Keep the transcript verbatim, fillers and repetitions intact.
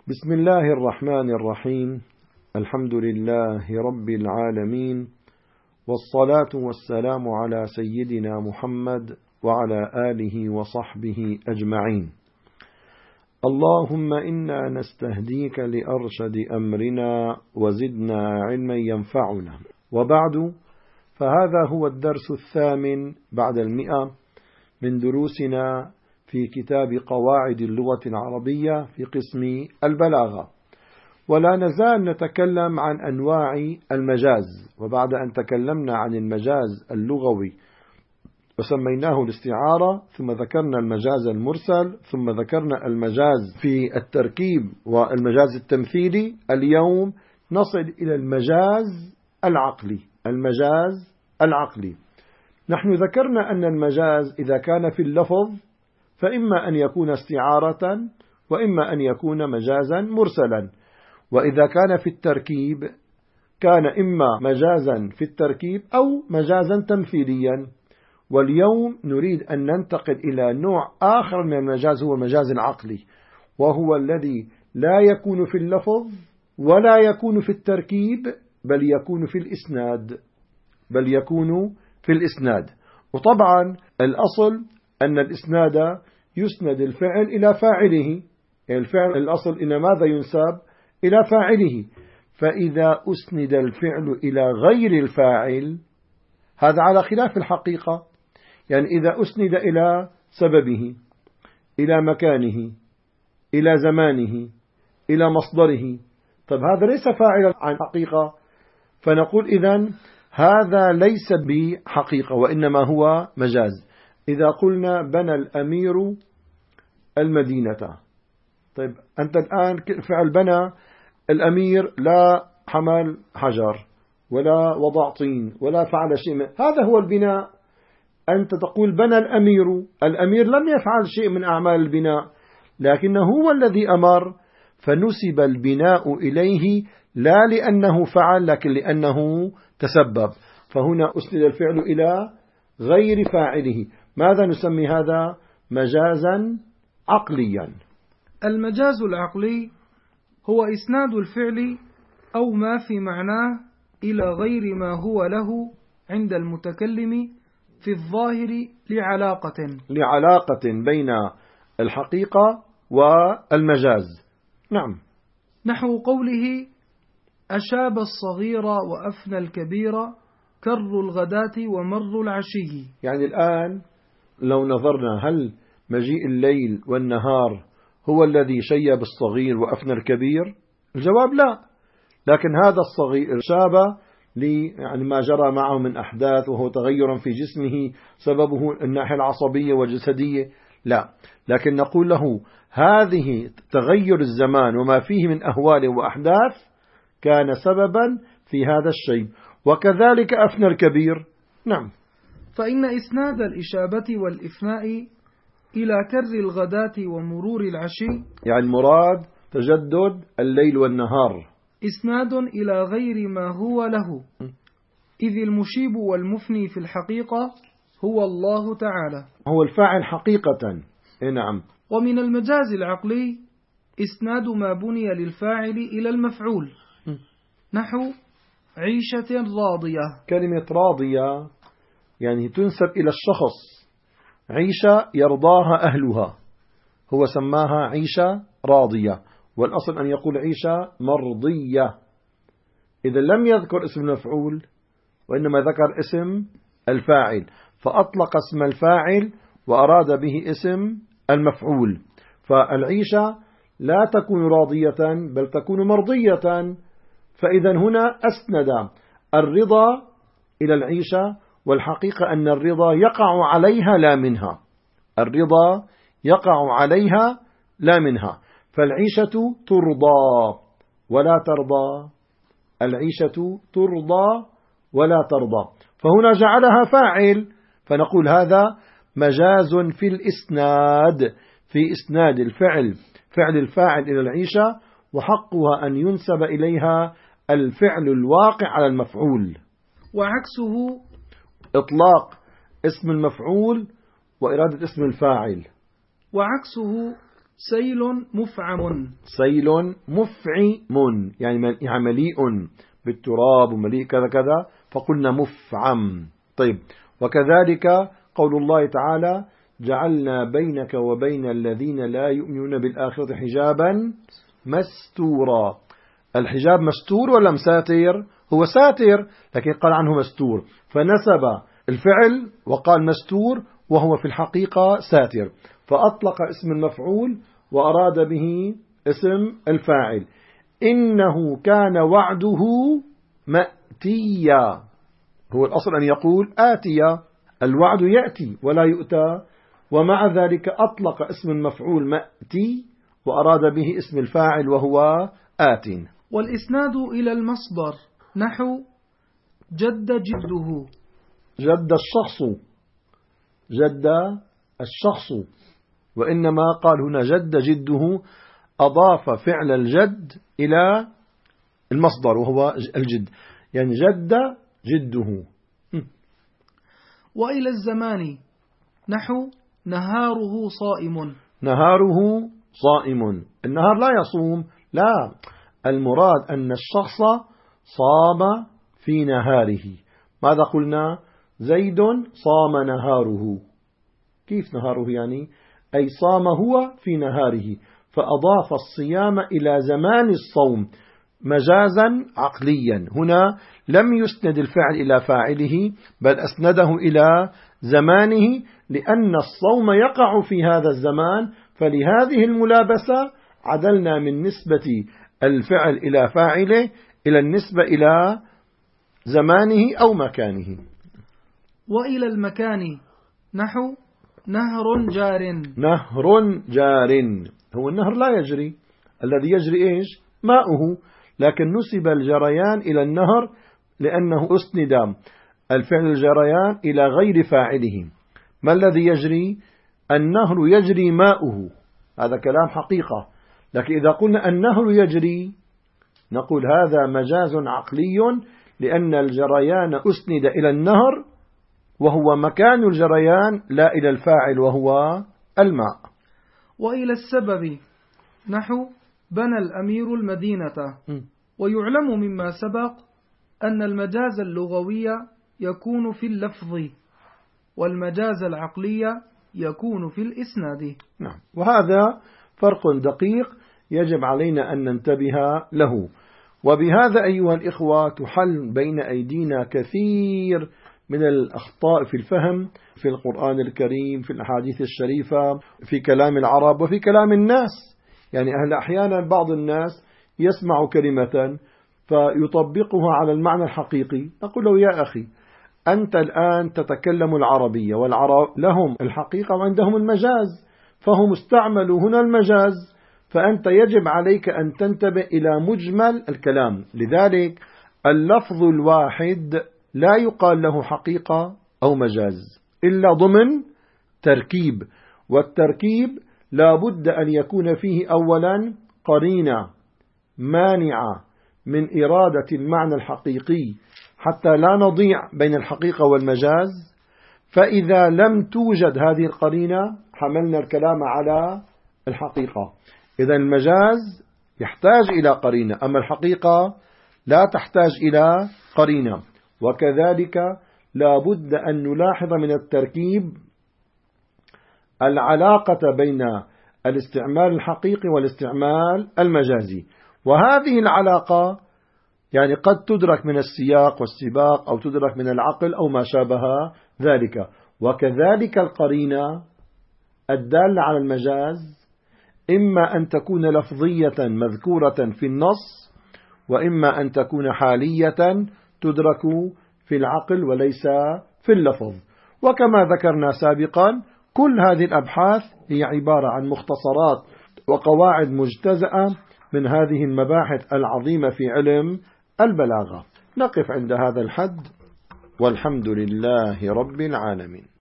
بسم الله الرحمن الرحيم. الحمد لله رب العالمين، والصلاة والسلام على سيدنا محمد وعلى آله وصحبه أجمعين. اللهم إنا نستهديك لأرشد أمرنا وزدنا علما ينفعنا. وبعد، فهذا هو الدرس الثامن بعد المئة من دروسنا في كتاب قواعد اللغة العربية في قسم البلاغة، ولا نزال نتكلم عن أنواع المجاز. وبعد أن تكلمنا عن المجاز اللغوي وسميناه الاستعارة، ثم ذكرنا المجاز المرسل، ثم ذكرنا المجاز في التركيب والمجاز التمثيلي، اليوم نصل إلى المجاز العقلي. المجاز العقلي، نحن ذكرنا أن المجاز إذا كان في اللفظ فإما أن يكون استعارة وإما أن يكون مجازا مرسلا، وإذا كان في التركيب كان إما مجازا في التركيب أو مجازا تمثيليا. واليوم نريد أن ننتقل إلى نوع آخر من المجاز، هو المجاز العقلي، وهو الذي لا يكون في اللفظ ولا يكون في التركيب، بل يكون في الإسناد بل يكون في الإسناد. وطبعا الأصل أن الإسناد يسند الفعل إلى فاعله، الفعل الأصل إن ماذا ينسب؟ إلى فاعله. فإذا أسند الفعل إلى غير الفاعل هذا على خلاف الحقيقة، يعني إذا أسند إلى سببه، إلى مكانه، إلى زمانه، إلى مصدره، طب هذا ليس فاعلا عن حقيقة، فنقول إذن هذا ليس بحقيقة وإنما هو مجاز. إذا قلنا بنى الأمير المدينة، طيب أنت الآن فعل بنى الأمير لا حمل حجر ولا وضع طين ولا فعل شيء من هذا هو البناء. أنت تقول بنى الأمير، الأمير لم يفعل شيء من أعمال البناء، لكنه هو الذي أمر، فنسب البناء إليه لا لأنه فعل لكن لأنه تسبب. فهنا أسند الفعل إلى غير فاعله. ماذا نسمي هذا؟ مجازا عقليا. المجاز العقلي هو إسناد الفعل أو ما في معناه إلى غير ما هو له عند المتكلم في الظاهر لعلاقة لعلاقة بين الحقيقة والمجاز. نعم، نحو قوله أشاب الصغير وأفنى الكبير كر الغداة ومر العشي. يعني الآن لو نظرنا، هل مجيء الليل والنهار هو الذي شيب الصغير وأفنى الكبير؟ الجواب لا، لكن هذا الصغير شاب لي يعني ما جرى معه من أحداث، وهو تغير في جسمه سببه الناحية العصبية والجسدية، لا، لكن نقول له هذه تغير الزمان وما فيه من أهوال وأحداث كان سببا في هذا الشيء، وكذلك أفنى الكبير. نعم، فإن إسناد الإشابة والإفناء إلى كر الغداة ومرور العشي، يعني المراد تجدد الليل والنهار، إسناد إلى غير ما هو له، إذ المشيب والمفني في الحقيقة هو الله تعالى، هو الفاعل حقيقة. نعم. ومن المجاز العقلي إسناد ما بني للفاعل إلى المفعول، نحو عيشة راضية. كلمة راضية يعني تنسب إلى الشخص، عيشة يرضاها أهلها، هو سماها عيشة راضية، والأصل أن يقول عيشة مرضية. إذا لم يذكر اسم المفعول وإنما ذكر اسم الفاعل، فأطلق اسم الفاعل وأراد به اسم المفعول. فالعيشة لا تكون راضية بل تكون مرضية، فإذا هنا أسند الرضا إلى العيشة، والحقيقة أن الرضا يقع عليها لا منها، الرضا يقع عليها لا منها. فالعيشة ترضى ولا ترضى، العيشة ترضى ولا ترضى، فهنا جعلها فاعل، فنقول هذا مجاز في الإسناد، في إسناد الفعل فعل الفاعل إلى العيشة، وحقها أن ينسب إليها الفعل الواقع على المفعول. وعكسه إطلاق اسم المفعول وإرادة اسم الفاعل. وعكسه سيل مفعم. سيل مفعم يعني مليء بالتراب ومليء كذا كذا، فقلنا مفعم. طيب، وكذلك قول الله تعالى: جعلنا بينك وبين الذين لا يؤمنون بالآخرة حجابا مستورا. الحجاب مستور ولا مساتر؟ هو ساتر، لكن قال عنه مستور، فنسب الفعل وقال مستور وهو في الحقيقة ساتر، فأطلق اسم المفعول وأراد به اسم الفاعل. إنه كان وعده مأتيا، هو الأصل أن يقول آتيا، الوعد يأتي ولا يؤتى، ومع ذلك أطلق اسم المفعول مأتي وأراد به اسم الفاعل وهو آت. والإسناد إلى المصدر نحو جد جده. جد الشخص، جد الشخص، وإنما قال هنا جد جده، أضاف فعل الجد إلى المصدر وهو الجد، يعني جد جده. وإلى الزمان نحو نهاره صائم. نهاره صائم، النهار لا يصوم، لا، المراد أن الشخص صام في نهاره. ماذا قلنا؟ زيد صام نهاره. كيف نهاره يعني؟ أي صام هو في نهاره، فأضاف الصيام إلى زمان الصوم مجازا عقليا. هنا لم يسند الفعل إلى فاعله، بل أسنده إلى زمانه، لأن الصوم يقع في هذا الزمان، فلهذه الملابسة عدلنا من نسبة الفعل إلى فاعله إلى النسبة إلى زمانه أو مكانه. وإلى المكان نحو نهر جار. نهر جار، هو النهر لا يجري، الذي يجري إيش؟ ماؤه، لكن نسب الجريان إلى النهر لأنه أسند الفعل الجريان إلى غير فاعله. ما الذي يجري؟ النهر يجري ماؤه، هذا كلام حقيقة، لكن إذا قلنا النهر يجري نقول هذا مجاز عقلي، لأن الجريان أسند إلى النهر وهو مكان الجريان لا إلى الفاعل وهو الماء. وإلى السبب نحو بنى الأمير المدينة. ويعلم مما سبق أن المجاز اللغوي يكون في اللفظ، والمجاز العقلي يكون في الإسناد. نعم، وهذا فرق دقيق يجب علينا أن ننتبه له. وبهذا أيها الإخوة تحل بين أيدينا كثير من الأخطاء في الفهم في القرآن الكريم، في الأحاديث الشريفة، في كلام العرب وفي كلام الناس. يعني أهل أحيانا بعض الناس يسمع كلمة فيطبقها على المعنى الحقيقي، أقول له يا أخي أنت الآن تتكلم العربية، والعرب لهم الحقيقة وعندهم المجاز، فهم استعملوا هنا المجاز، فأنت يجب عليك أن تنتبه إلى مجمل الكلام. لذلك اللفظ الواحد لا يقال له حقيقة أو مجاز إلا ضمن تركيب، والتركيب لا بد أن يكون فيه أولا قرينة مانعة من إرادة المعنى الحقيقي حتى لا نضيع بين الحقيقة والمجاز. فإذا لم توجد هذه القرينة حملنا الكلام على الحقيقة. إذا المجاز يحتاج إلى قرينة، أما الحقيقة لا تحتاج إلى قرينة. وكذلك لا بد أن نلاحظ من التركيب العلاقة بين الاستعمال الحقيقي والاستعمال المجازي، وهذه العلاقة يعني قد تدرك من السياق والسباق أو تدرك من العقل أو ما شابه ذلك. وكذلك القرينة الدالة على المجاز إما أن تكون لفظية مذكورة في النص، وإما أن تكون حالية تدرك في العقل وليس في اللفظ. وكما ذكرنا سابقا كل هذه الأبحاث هي عبارة عن مختصرات وقواعد مجتزأة من هذه المباحث العظيمة في علم البلاغة. نقف عند هذا الحد، والحمد لله رب العالمين.